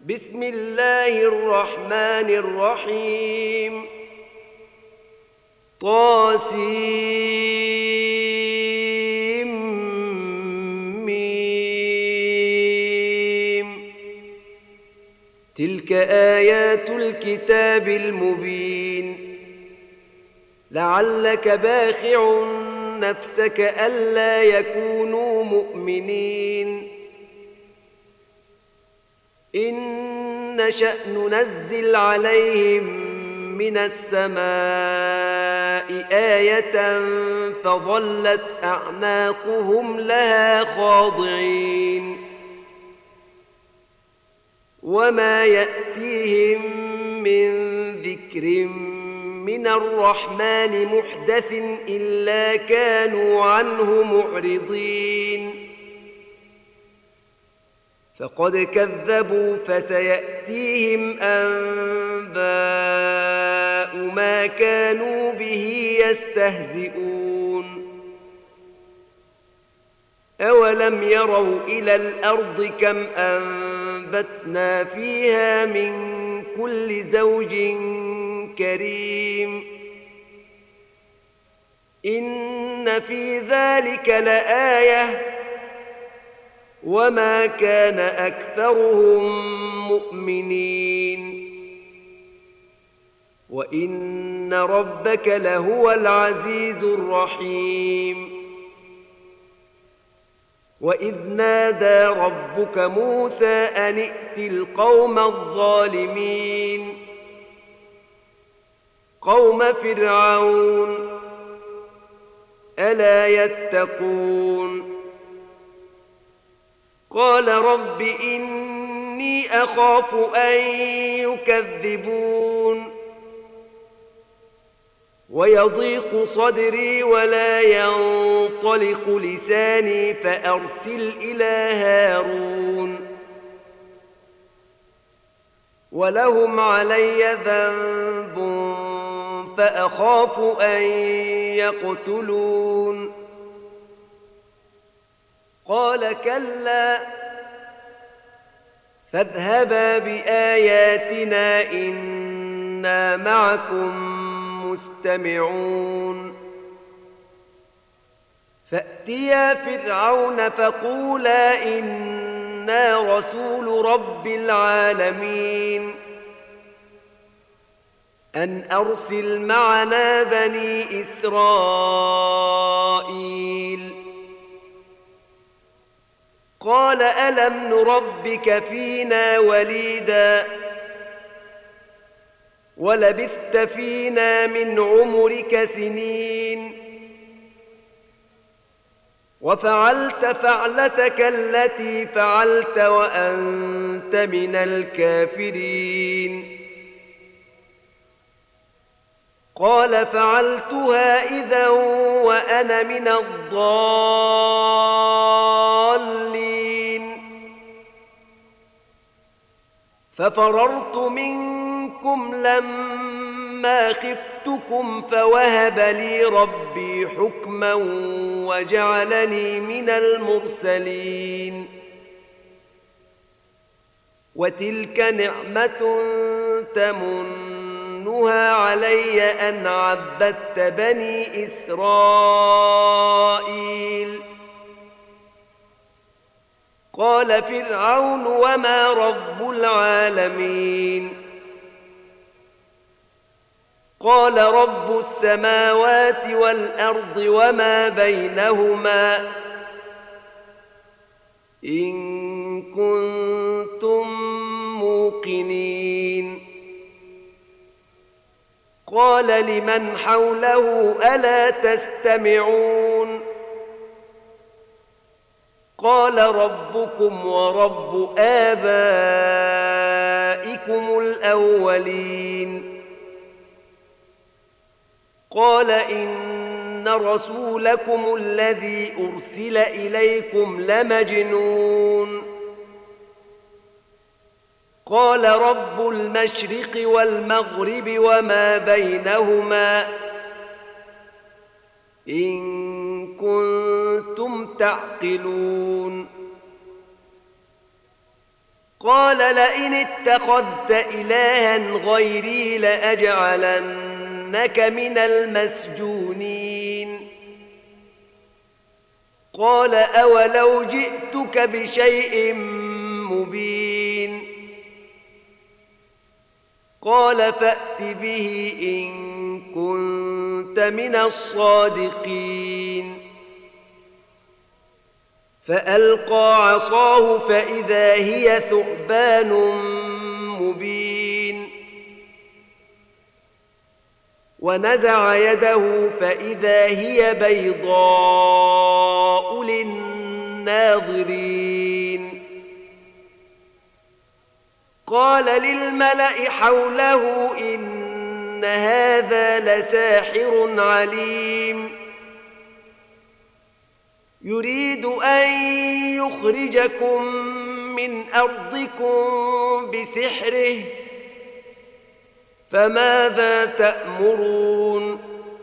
بسم الله الرحمن الرحيم طاسيم تلك آيات الكتاب المبين لعلك باخع نفسك ألا يكونوا مؤمنين إن نشأ ننزل عليهم من السماء آية فظلت أعناقهم لها خاضعين وما يأتيهم من ذكر من الرحمن محدث إلا كانوا عنه معرضين فقد كذبوا فسيأتيهم أنباء ما كانوا به يستهزئون أولم يروا إلى الأرض كم أنبتنا فيها من كل زوج كريم إن في ذلك لآية وما كان أكثرهم مؤمنين وإن ربك لهو العزيز الرحيم وإذ نادى ربك موسى أن ائت القوم الظالمين قوم فرعون ألا يتقون قال رب إني أخاف أن يكذبون ويضيق صدري ولا ينطلق لساني فأرسل إلى هارون ولهم علي ذنب فأخاف أن يقتلون قال كلا فاذهبا بآياتنا إنا معكم مستمعون فأتيا فرعون فقولا إنا رسول رب العالمين أن أرسل معنا بني إسرائيل قال ألم نربك فينا وليدا ولبثت فينا من عمرك سنين وفعلت فعلتك التي فعلت وأنت من الكافرين قال فعلتها إذا وأنا من الضالين ففررت منكم لما خفتكم فوهب لي ربي حكما وجعلني من المرسلين وتلك نعمة تمنها علي أن عبدت بني إسرائيل قال فرعون وما رب العالمين قال رب السماوات والأرض وما بينهما إن كنتم موقنين قال لمن حوله ألا تستمعون قال ربكم ورب آبائكم الأولين قال إن رسولكم الذي أرسل إليكم لمجنون قال رب المشرق والمغرب وما بينهما إن كنتم تعقلون قال لئن اتخذت إلها غيري لأجعلنك من المسجونين قال أولو جئتك بشيء مبين قال فأت به إن كنت من الصادقين فألقى عصاه فإذا هي ثعبان مبين ونزع يده فإذا هي بيضاء للناظرين قال للملأ حوله إن هذا لساحر عليم يريد أن يخرجكم من أرضكم بسحره فماذا تأمرون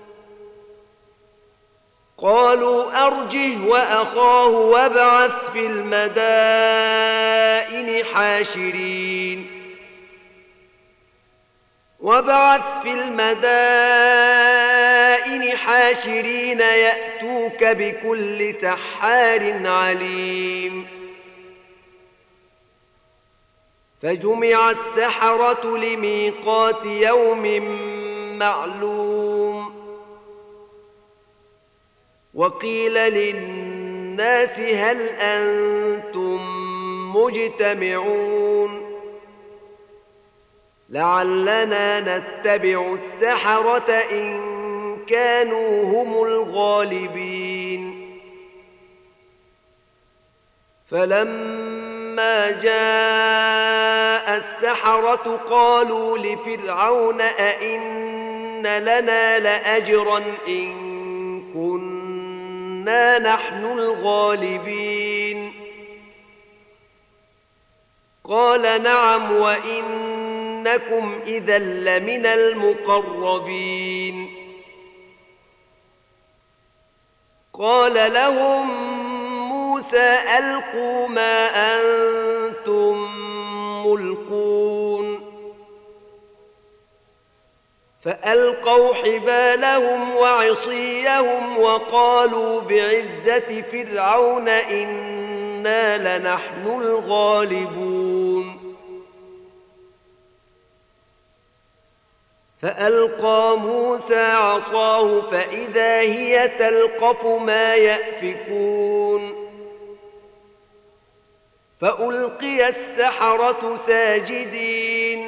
قالوا أرجه وأخاه وابعث في المدائن حاشرين يأتوك بكل سحار عليم فجمع السحرة لميقات يوم معلوم وقيل للناس هل أنتم مجتمعون لعلنا نتبع السحرة إن كانوا هم الغالبين فلما جاء السحرة قالوا لفرعون أئن لنا لأجرا إن كنا نحن الغالبين قال نعم وإنكم إذا لمن المقربين قال لهم موسى ألقوا ما أنتم ملقون فألقوا حبالهم وعصيهم وقالوا بعزة فرعون إنا لنحن الغالبون فألقى موسى عصاه فإذا هي تلقف ما يأفكون فألقي السحرة ساجدين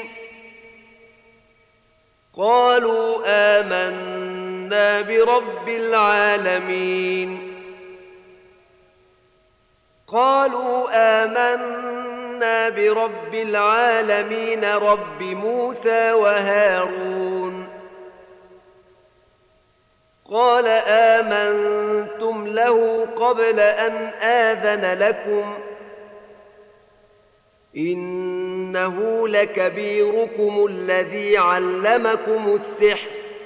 قالوا آمنا برب العالمين رب موسى وهارون قال آمنتم له قبل أن آذن لكم إنه لكبيركم الذي علمكم السحر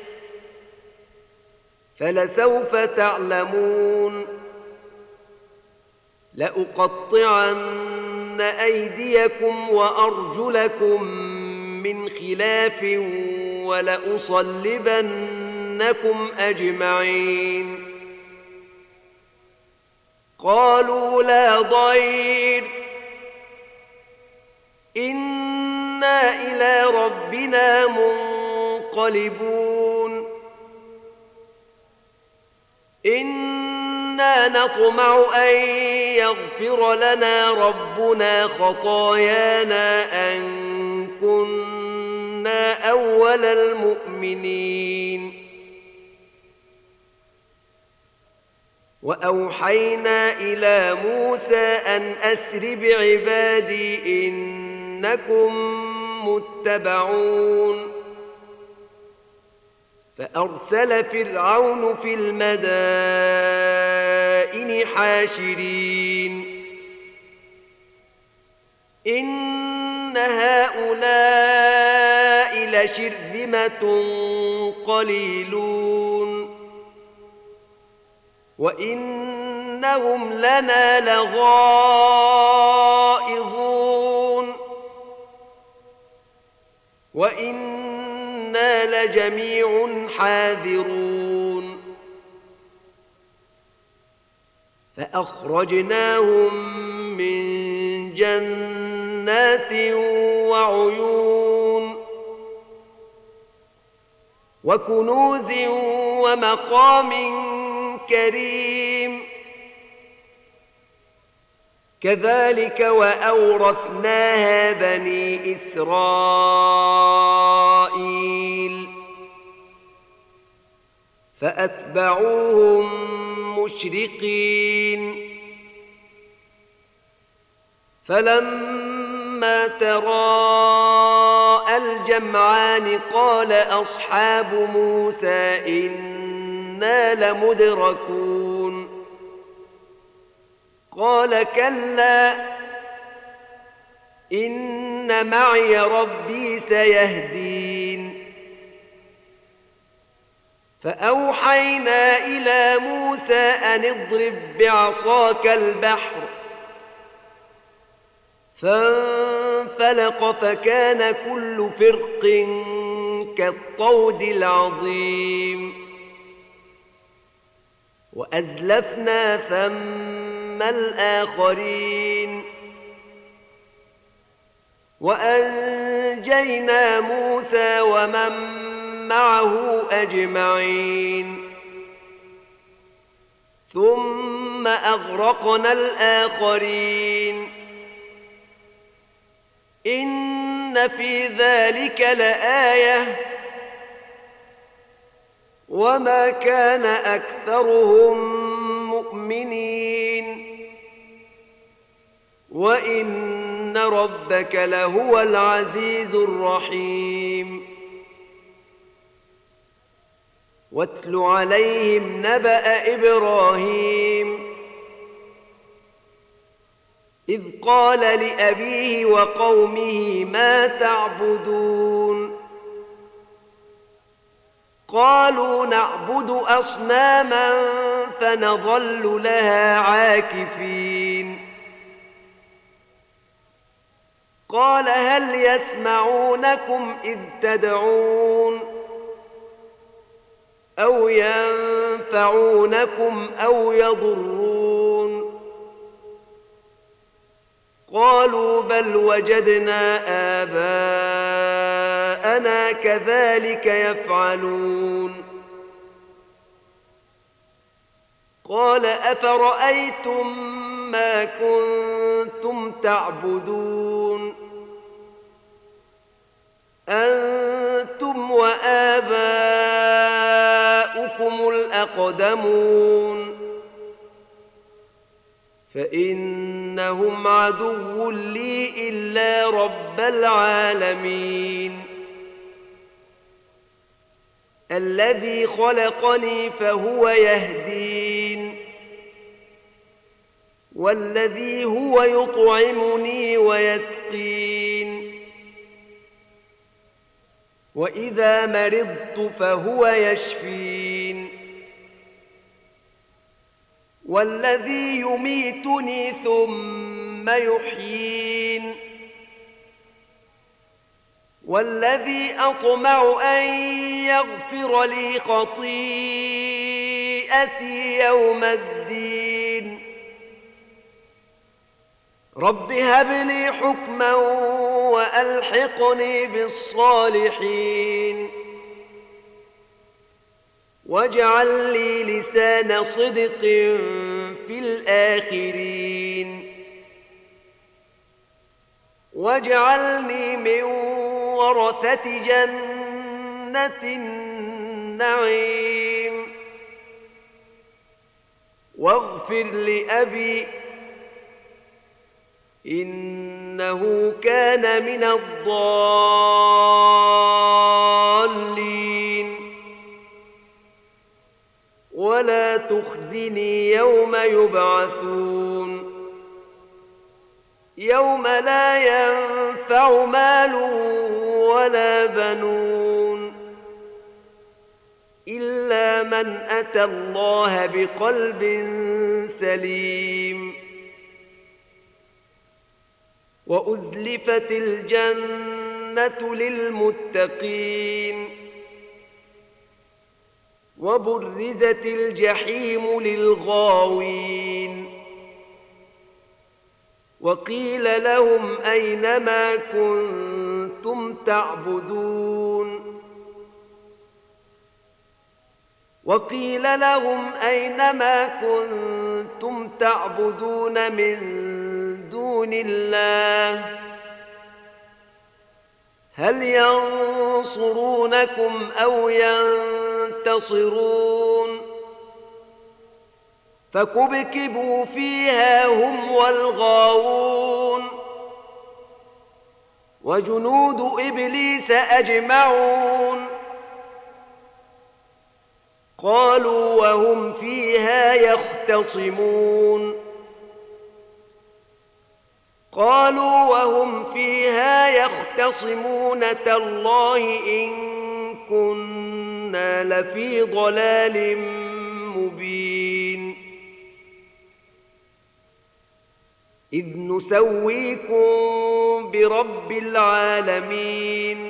فلسوف تعلمون لأقطعن أيديكم وأرجلكم من خلاف ولأصلبنكم أجمعين قالوا لا ضير إنا إلى ربنا منقلبون إنا نطمع أن يغفر لنا ربنا خطايانا أن كنا أول المؤمنين وأوحينا إلى موسى أن أسر بعبادي إنكم متبعون فأرسل فرعون في المدائن حاشرين إن هؤلاء لشرذمة قليلون وإنهم لنا لغائظون وإنا لجميع حاذرون فأخرجناهم من جنات وعيون وكنوز ومقام كريم كذلك وأورثناها بني إسرائيل فأتبعوهم مشرقين فلما تراءى الجمعان قال أصحاب موسى إنا لمدركون قال كلا إن معي ربي سيهدين فأوحينا إلى موسى أن اضرب بعصاك البحر فانفلق فكان كل فرق كالطود العظيم وأزلفنا ثم الآخرين وأنجينا موسى ومن معه أجمعين ثم أغرقنا الآخرين إن في ذلك لآية وما كان أكثرهم مؤمنين وإن ربك لهو العزيز الرحيم واتل عليهم نبأ إبراهيم إذ قال لأبيه وقومه ما تعبدون قالوا نعبد أصناما فنظل لها عاكفين قال هل يسمعونكم إذ تدعون أو ينفعونكم أو يضرون قالوا بل وجدنا آباءنا كذلك يفعلون قال أفرأيتم ما كنتم تعبدون أنتم وآباؤكم الأقدمون فإنهم عدو لي إلا رب العالمين الذي خلقني فهو يهدين والذي هو يطعمني ويسقين وإذا مرضت فهو يشفين والذي يميتني ثم يحيين والذي أطمع أن يغفر لي خطيئتي يوم الدين رب هب لي حكما وألحقني بالصالحين واجعل لي لسان صدق في الآخرين واجعلني من ورثة جنة النعيم واغفر لأبي إنه كان من الضالين ولا تخزني يوم يبعثون يوم لا ينفع مال ولا بنون إلا من أتى الله بقلب سليم وأزلفت الجنة للمتقين وبرزت الجحيم للغاوين وقيل لهم أين ما كنتم تعبدون وقيل لهم أين ما كنتم تعبدون من دون الله هل ينصرونكم أو ينتصرون فكبكبوا فيها هم والغاوون وجنود إبليس أجمعون قالوا وهم فيها يختصمون تالله إن كنا لفي ضلال مبين إذ نسويكم برب العالمين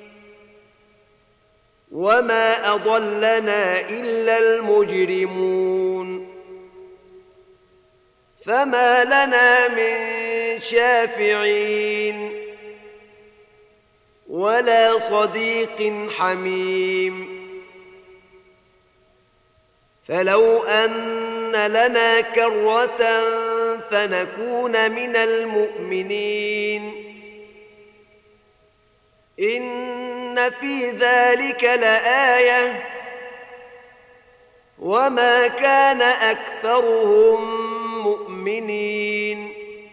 وما أضلنا إلا المجرمون فما لنا من شافعين ولا صديق حميم فلو أن لنا كرة فنكون من المؤمنين إن في ذلك لآية وما كان أكثرهم مؤمنين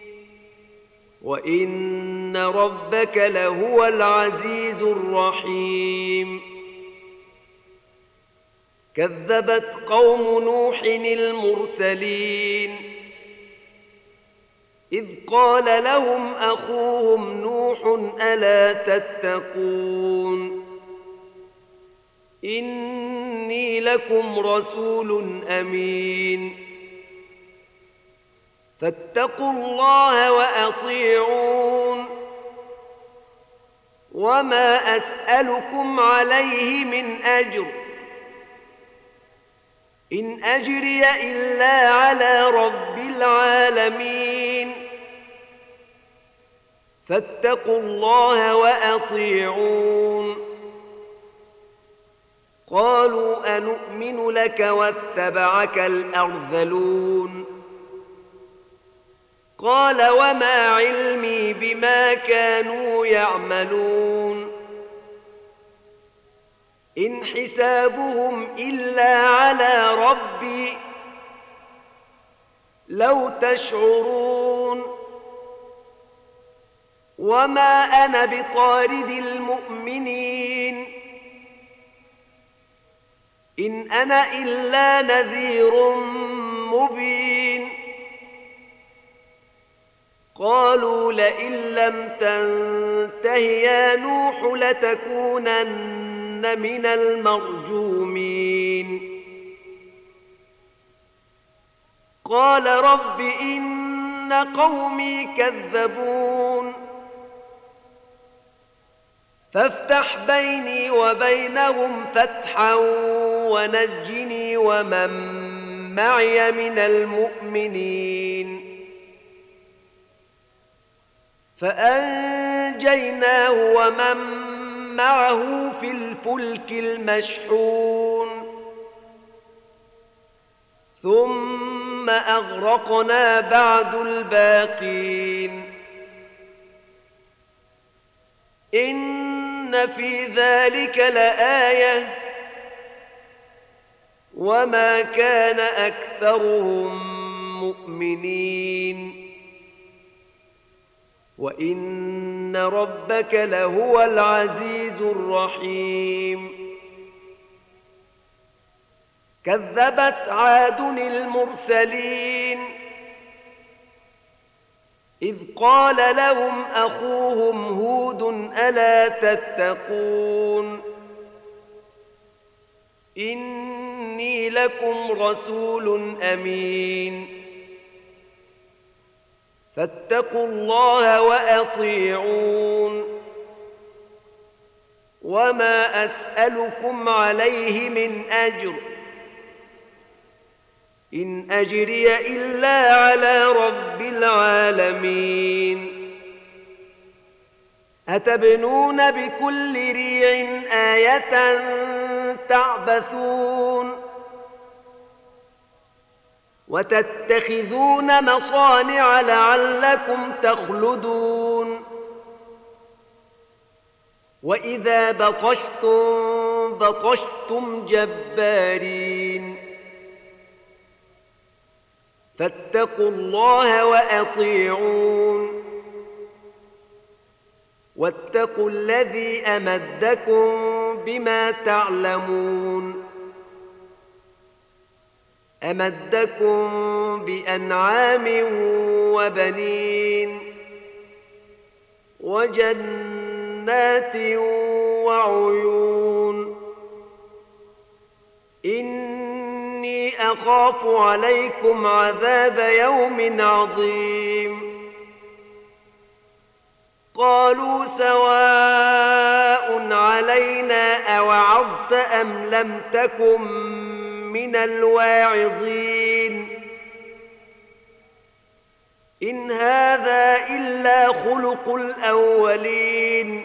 وإن ربك لهو العزيز الرحيم كذبت قوم نوح المرسلين إذ قال لهم أخوهم نوح ألا تتقون إني لكم رسول أمين فاتقوا الله وأطيعون وما أسألكم عليه من أجر إن أجري إلا على رب العالمين فاتقوا الله وأطيعون قالوا أنؤمن لك واتبعك الأرذلون قال وما علمي بما كانوا يعملون إن حسابهم إلا على ربي لو تشعرون وما أنا بطارد المؤمنين إن أنا إلا نذير مبين قالوا لئن لم تنته يا نوح لتكونن من المرجومين قال رب إن قومي كذبون فافتح بيني وبينهم فتحا ونجني ومن معي من المؤمنين فأنجيناه ومن معه في الفلك المشحون ثم أغرقنا بعد الباقين إن في ذلك لآية وما كان أكثرهم مؤمنين وإن ربك لهو العزيز الرحيم كذبت عاد المرسلين إذ قال لهم أخوهم هود ألا تتقون إني لكم رسول أمين فاتقوا الله وأطيعون وما أسألكم عليه من أجر إن أجري إلا على رب العالمين أتبنون بكل ريع آية تعبثون وتتخذون مصانع لعلكم تخلدون وإذا بطشتم بطشتم جبارين فاتقوا الله وأطيعون واتقوا الذي أمدكم بما تعلمون أمدكم بأنعام وبنين وجنات وعيون إني أخاف عليكم عذاب يوم عظيم قالوا سواء علينا أوعظت أم لم تكن من الواعظين إن هذا إلا خلق الأولين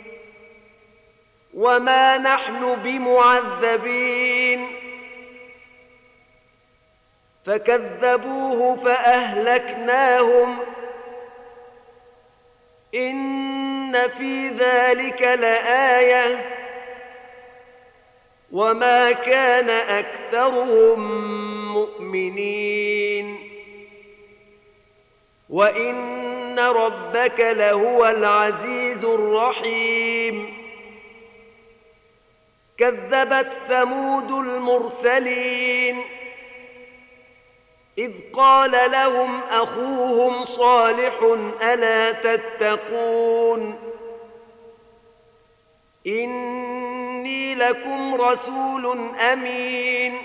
وما نحن بمعذبين فكذبوه فأهلكناهم إن في ذلك لآية وما كان أكثرهم مؤمنين وإن ربك لهو العزيز الرحيم كذبت ثمود المرسلين إذ قال لهم أخوهم صالح ألا تتقون إني لكم رسول أمين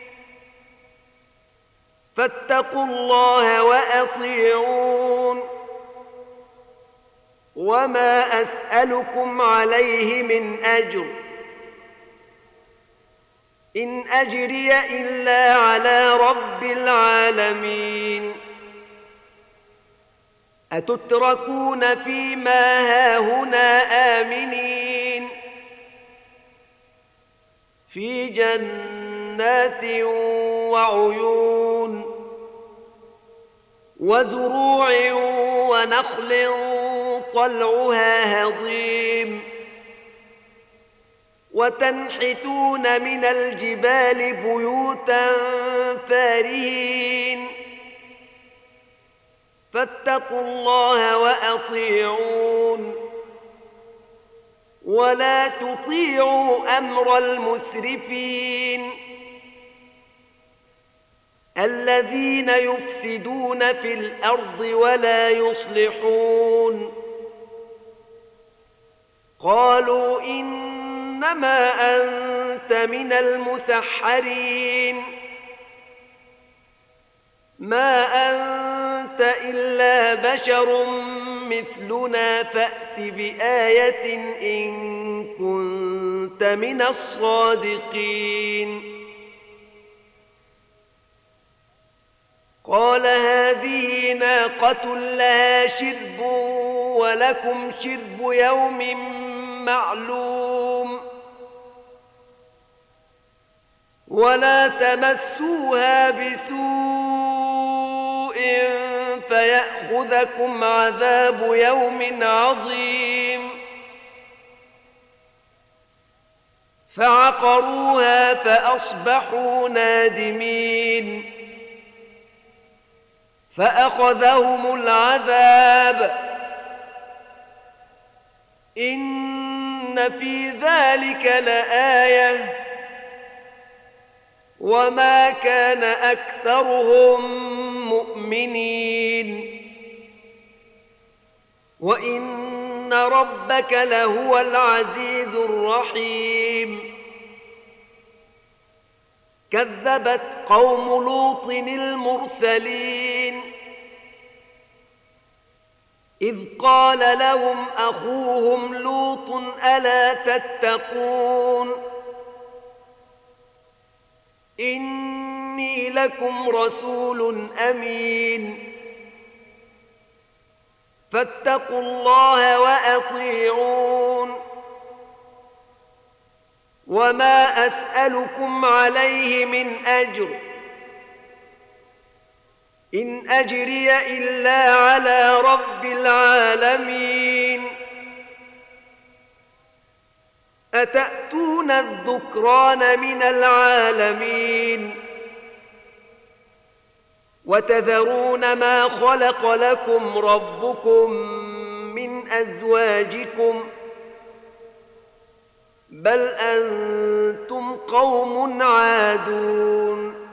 فاتقوا الله وأطيعون وما أسألكم عليه من أجر إن أجري إلا على رب العالمين أتتركون فيما هاهنا آمنين في جنات وعيون وزروع ونخل طلعها هضيم وتنحتون من الجبال بيوتا فارهين فاتقوا الله وأطيعون ولا تطيعوا أمر المسرفين الذين يفسدون في الأرض ولا يصلحون قالوا إنما أنت من المسحرين ما أنت إلا بشر مثلنا فأت بآية إن كنت من الصادقين قال هذه ناقة لها شرب ولكم شرب يوم معلوم ولا تمسوها بسوء فيأخذكم عذاب يوم عظيم فعقروها فأصبحوا نادمين فأخذهم العذاب إن في ذلك لآية وما كان أكثرهم مؤمنين وإن ربك لهو العزيز الرحيم كذبت قوم لوط المرسلين إذ قال لهم أخوهم لوط ألا تتقون إني لكم رسول أمين فاتقوا الله وأطيعون وما أسألكم عليه من أجر إن أجري إلا على رب العالمين أتأتون الذكران من العالمين وتذرون ما خلق لكم ربكم من أزواجكم بل أنتم قوم عادون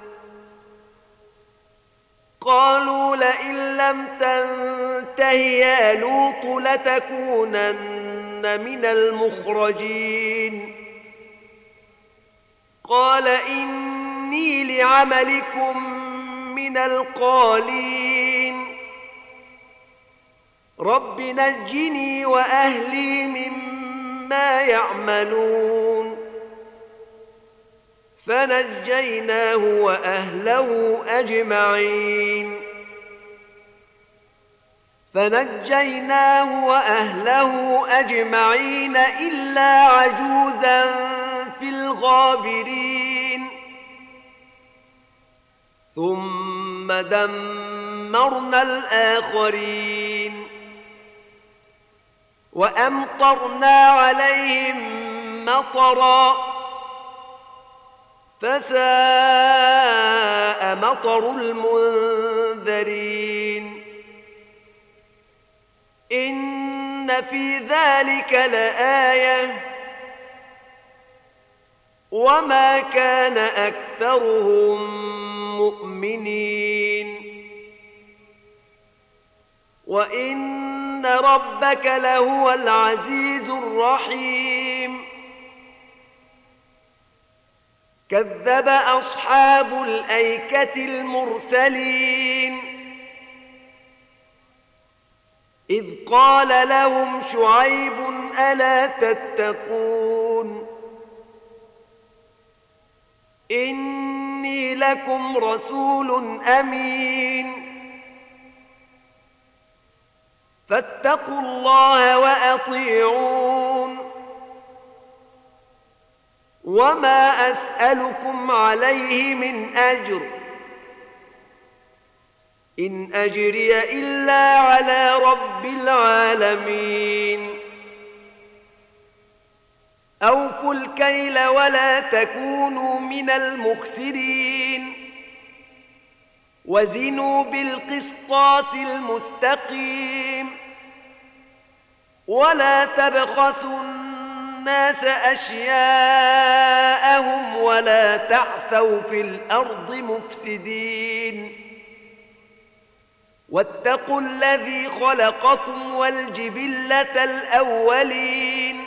قالوا لئن لم تنته يا لوط لتكونن من المخرجين قال إني لعملكم من القالين رب نجني وأهلي مما يعملون فنجيناه وأهله أجمعين إلا عجوزا في الغابرين ثم دمرنا الآخرين وأمطرنا عليهم مطرا فساء مطر المنذرين إن في ذلك لآية وما كان أكثرهم مؤمنين وإن ربك لهو العزيز الرحيم كذب أصحاب الأيكة المرسلين إذ قال لهم شعيب ألا تتقون إني لكم رسول أمين فاتقوا الله وأطيعون وما أسألكم عليه من أجر إن أجري إلا على رب العالمين أوفوا الكيل ولا تكونوا من المخسرين وزنوا بالقسطاس المستقيم ولا تبخسوا الناس أشياءهم ولا تعثوا في الأرض مفسدين واتقوا الذي خلقكم والجبلة الأولين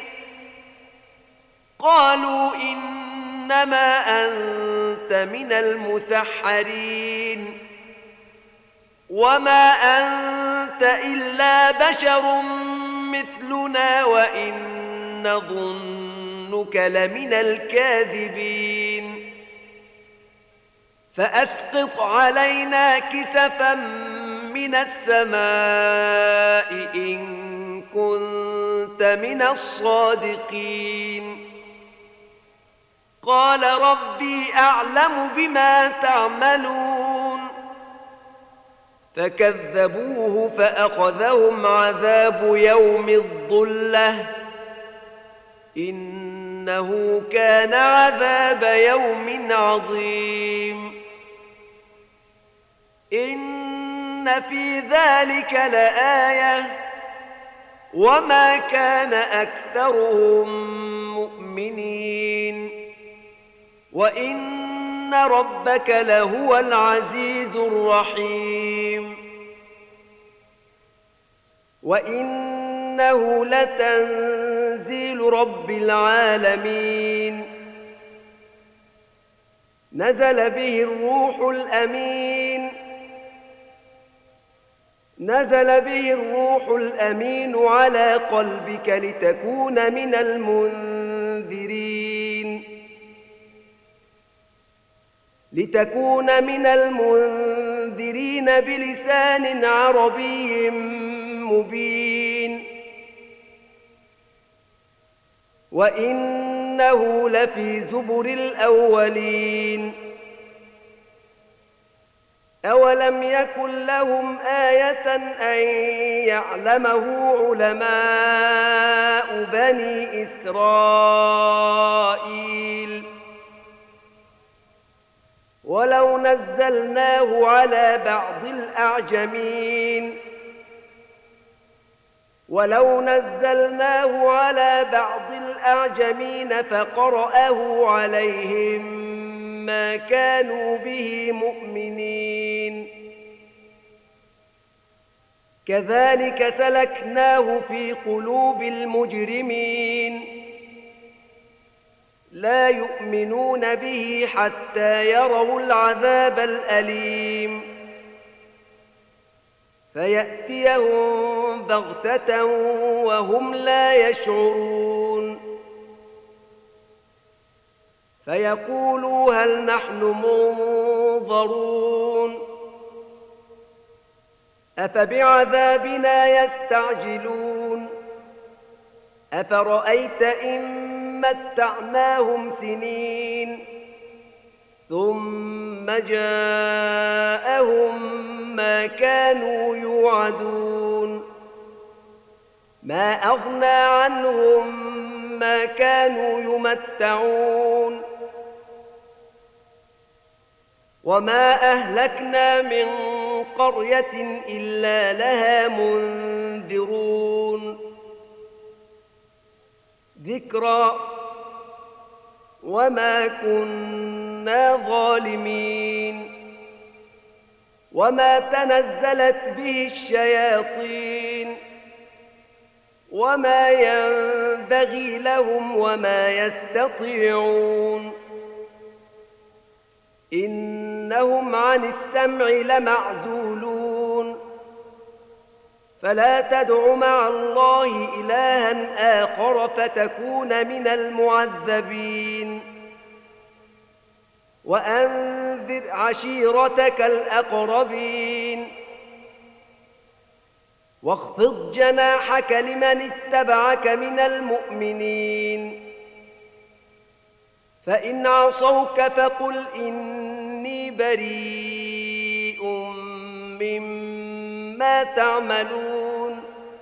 قالوا إنما أنت من المسحرين وما أنت إلا بشر مثلنا وإن نظنك لمن الكاذبين فأسقط علينا كسفا من السماء إن كنت من الصادقين قال ربي أعلم بما تعملون فكذبوه فأخذهم عذاب يوم الظلة إنه كان عذاب يوم عظيم إن في ذلك لآية وما كان أكثرهم مؤمنين وإن ربك لهو العزيز الرحيم وإنه لتنزيل رب العالمين نزل به الروح الأمين نزل به الروح الأمين على قلبك لتكون من المنذرين بلسان عربي مبين وإنه لفي زبر الأولين أولم يكن لهم آية أن يعلمه علماء بني إسرائيل ولو نزلناه على بعض الأعجمين فقرأه عليهم ما كانوا به مؤمنين كذلك سلكناه في قلوب المجرمين لا يؤمنون به حتى يروا العذاب الأليم فيأتيهم بغتة وهم لا يشعرون فيقولوا هل نحن منظرون أفبعذابنا يستعجلون أفرأيت إن متعناهم سنين ثم جاءهم ما كانوا يوعدون ما أغنى عنهم ما كانوا يمتعون وما أهلكنا من قرية إلا لها منذرون ذكرى وما كنا ظالمين وما تنزلت به الشياطين وما ينبغي لهم وما يستطيعون إنهم عن السمع لمعزولون فلا تدع مع الله إلها آخر فتكون من المعذبين وأنذر عشيرتك الأقربين واخفض جناحك لمن اتبعك من المؤمنين فإن عصوك فقل إني بريء مما تعملون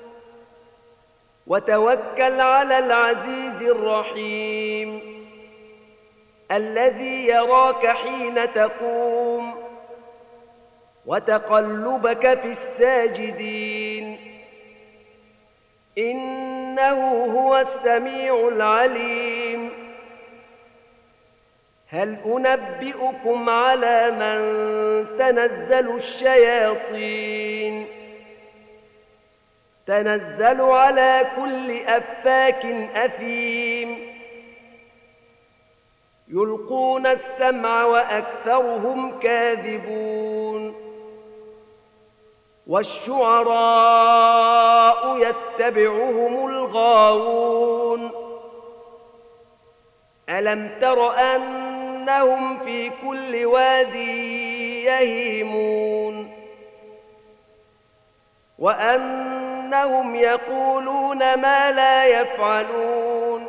وتوكل على العزيز الرحيم الذي يراك حين تقوم وتقلبك في الساجدين إنه هو السميع العليم هل أنبئكم على من تنزل الشياطين تنزل على كل أفاك أثيم يلقون السمع وأكثرهم كاذبون والشعراء يتبعهم الغاوون ألم تر أنهم في كل واد يهيمون وأنهم يقولون ما لا يفعلون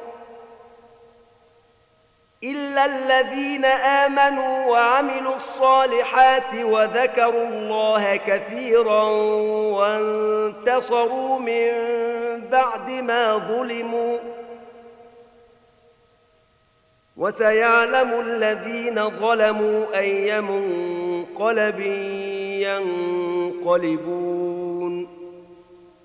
إلا الذين آمنوا وعملوا الصالحات وذكروا الله كثيرا وانتصروا من بعد ما ظلموا وسيعلم الذين ظلموا أي منقلب ينقلبون